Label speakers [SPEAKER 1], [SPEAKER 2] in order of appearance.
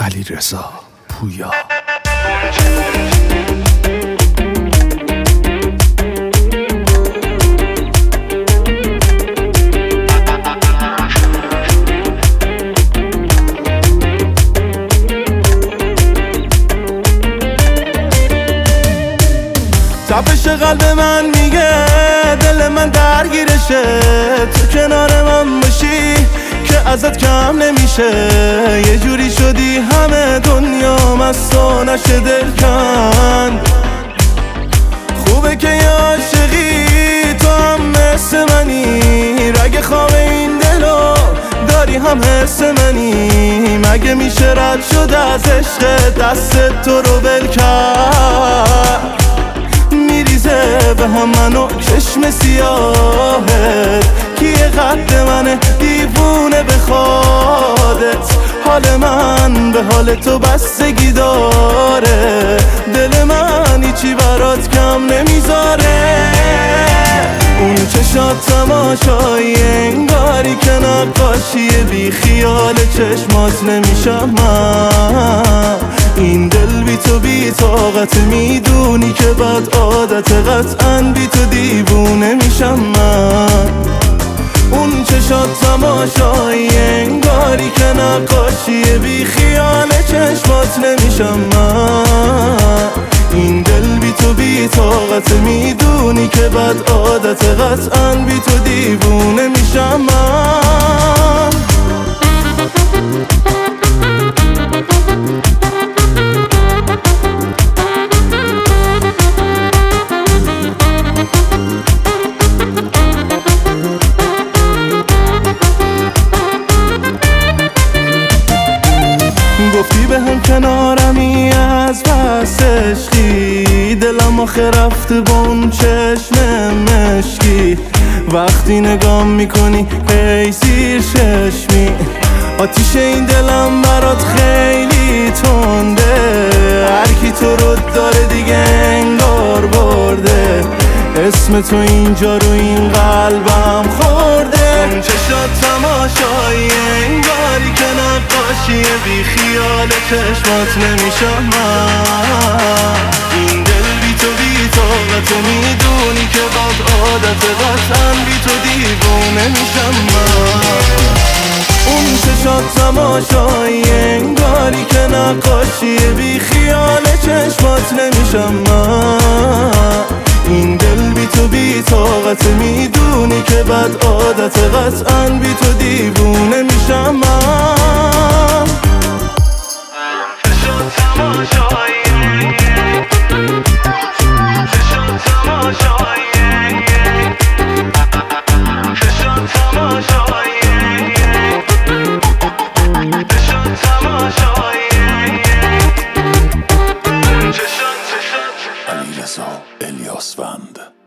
[SPEAKER 1] علیرضا پویا.
[SPEAKER 2] تپش قلب من میگه دل من درگیرشه، تو کنار من باشی که ازت کم نمیشه. یه جوری شدی همه دنیا مست نشه دل کند. خوبه که یه عاشقی تو هم مثل منی، رگ خواب این دلو داری هم حس منی. مگه میشه رد شد از عشق دست تو رو ول کرد؟ میریزه به هم منو چشم سیاهت، کیه قد منه دیوونه بخوادت. حال من به حال تو بستگی داره، دل من هیچی برات کم نمیذاره. اون چشات تماشایی انگاری که نقاشیه، بی خیال چشمات نمیشم من. این دل بی تو بی طاقت، میدونی که بد عادت، قطعاً بی تو دیوونه میشم من. اون چشات تماشایی انگاری که نقاشیه، بی خیال چشمات نمیشم من. این دل بی تو بی طاقت، میدونی که بد عادت، قطعاً بی تو دیوونه میشم من. گفتی به هم کنارمی از بس عشقی، دلم آخه رفته با اون چشم مشکی. وقتی نگام میکنی هی زیر چشمی، آتیش این دلم برات خیلی تنده. هرکی تو رو داره دیگه انگار برده، اسم تو اینجا رو این قلبم خورده. اون چشات تماشایی انگاری که نقاشیه، بی خیال چشمات نمیشم من. این دل بی تو بی طاقت، میدونی که بد عادت، قطعاً بی تو دیوونه میشم من. اون چشات تماشایی انگاری که نقاشیه، بی خیال چشمات نمیشم من. این دل بی تو بی طاقت، میدونی که بد عادت، قطعاً بی تو دیوونه میشم من. چشات تماشایی، چشات تماشایی، چشات تماشایی، چشات تماشایی.
[SPEAKER 1] علیرضا الیاسوند.